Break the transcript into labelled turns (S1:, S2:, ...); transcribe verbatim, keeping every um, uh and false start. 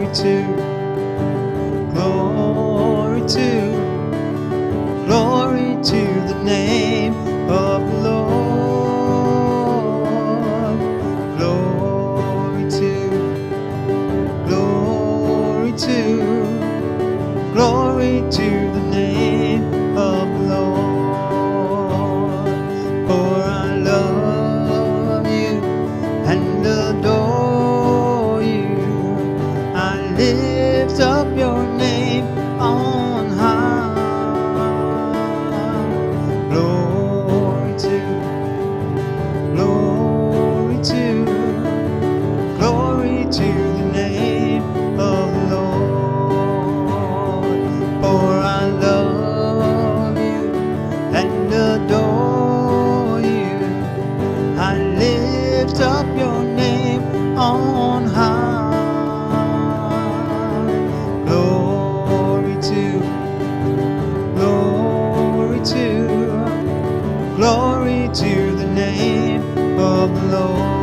S1: to, glory to, glory to the name of the Lord. Glory to, glory to, glory to the name of the Lord. For I love you and adore you. I lift up your name on high. Glory to, glory to, glory to the name of the Lord. For I love you and adore you. I lift up your name on high. Glory to, glory to, glory to the name of the Lord.